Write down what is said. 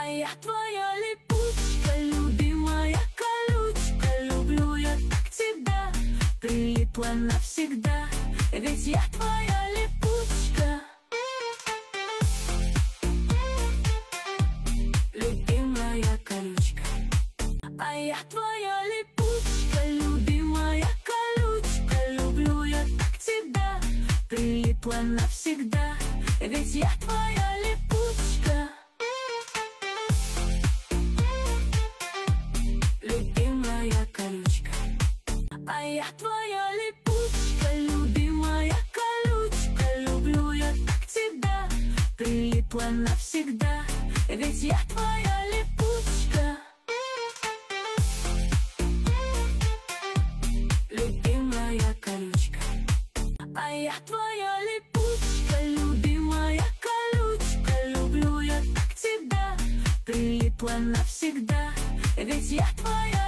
А я твоя липучка, любимая колючка. Люблю я так тебя, прилипла навсегда. Ведь я твоя липучка, любимая колючка. А я твоя липучка, любимая колючка. Люблю я так тебя, прилипла навсегда. Ведь я твоя липучка, любимая колючка. А я твоя липучка, любимая колючка. Люблю я так тебя, прилипла навсегда. Ведь я твоя липучка, любимая колючка. А я твоя липучка, любимая колючка. Люблю я так тебя, прилипла навсегда. Ведь я твоя